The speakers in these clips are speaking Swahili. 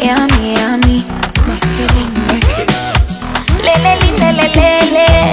yummy, yummy. My feeling make it. Lele, lele, lele.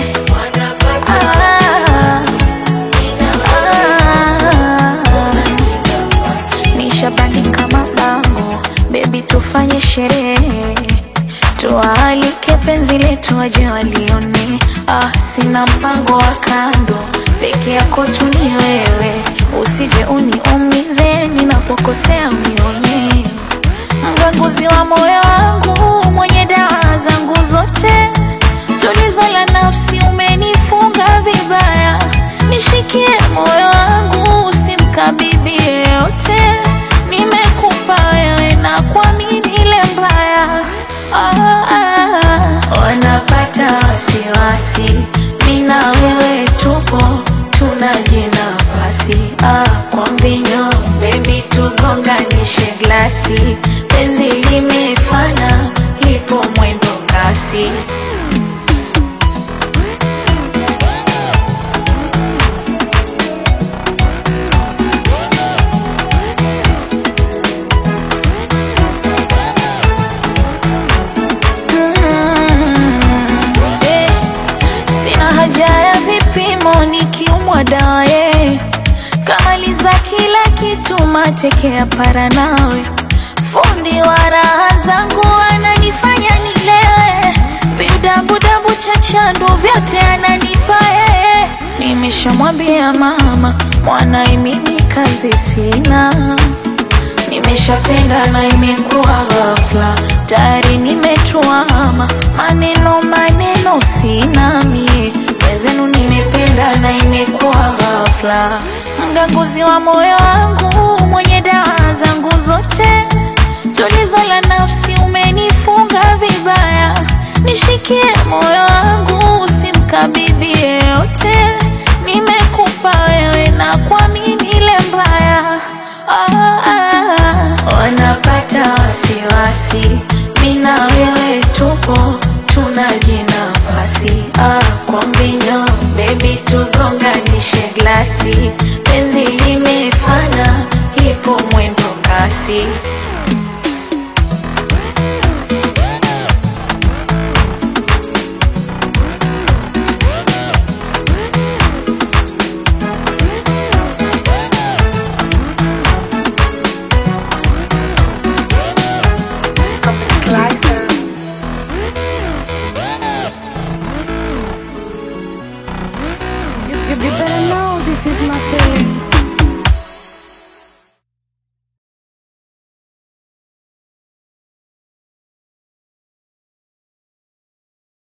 Nishabandika mabango, baby tufanye sherehe, tuwaalike penzi letu waje walione. Sina mpango wa kando, peke yako tu ni wewe. Usije uniumize, ninapokosea unionye. Mganguzi wa moyo wangu, mwenye dawa zangu zote, tulizo la nafsi umenifunga vibaya. Nishikie moyo wangu, usimkabidhi yeyote. Nimekupa wewe na kuamini ile mbaya. Wanapata wasiwasi, mimi na wewe tupo tunajinafasi. Kwa mbinyo baby tugonganishe glasi, penzi limefana lipo mwendo kasi. Nikiumwa dawe kamaliza kila kitu, matekea para nawe. Fundi wa raha zangu ananifanya nilewe, vidabudabu chachandu vyote ananipa yeye. Nimeshamwambia mama, mwanae mimi kazi sina. Nimeshapenda na imekuwa ghafla, tayari nimetuama. Maneno sina mie, wezenu nimependa na imekuwa ghafla. Mganguzi wa moyo wangu, mwenye dawa zangu zote, tulizo la nafsi umenifunga vibaya. Nishikie moyo wangu, usimkabidhi